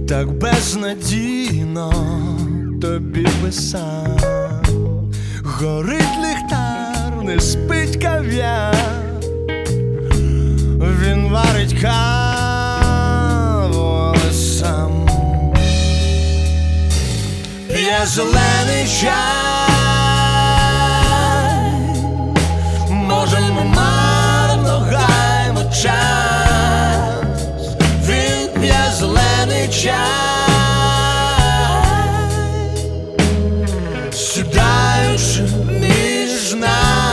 Так безнадійно тобі писав. Горить ліхтар, не спить кав'яр, він варить каву, але сам п'є зелений чай. Може, ми марно гаймо час, він п'є зелений чай, сідаючи між нас.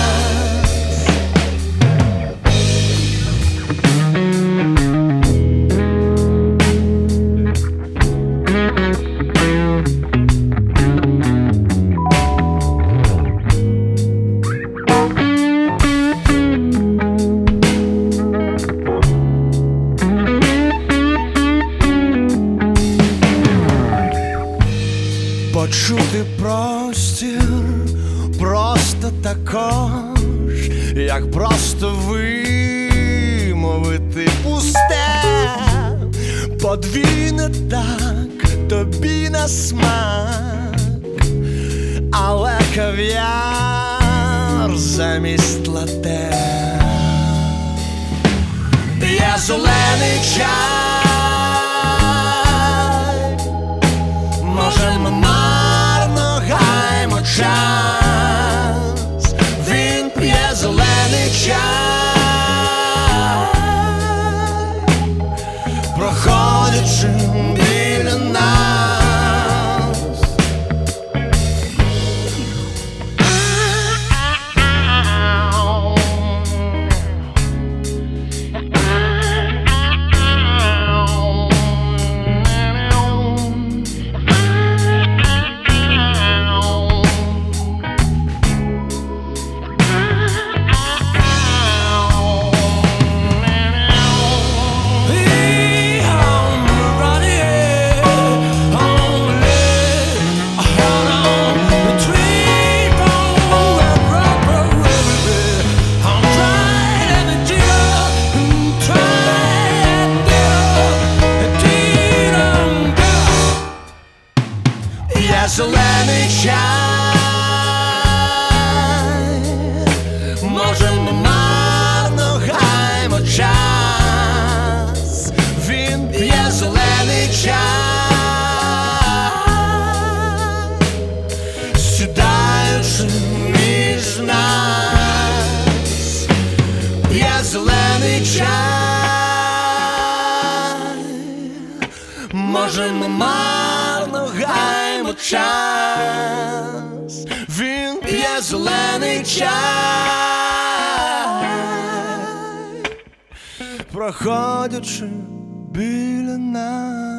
Почути простір просто також, як просто вимовити пусте. Подвійне так тобі на смак, але кав'яр замість лате. П'є зелений чай, може, ми марно гаймо час, він п'є зелений чай, проходячи біля нас. Зелений чай, може, ми марно гаймо час, він п'є зелений чай, сідаючи між нас. П'є зелений чай, може, ми марно гаймо час, він п'є зелений чай, проходячи біля нас.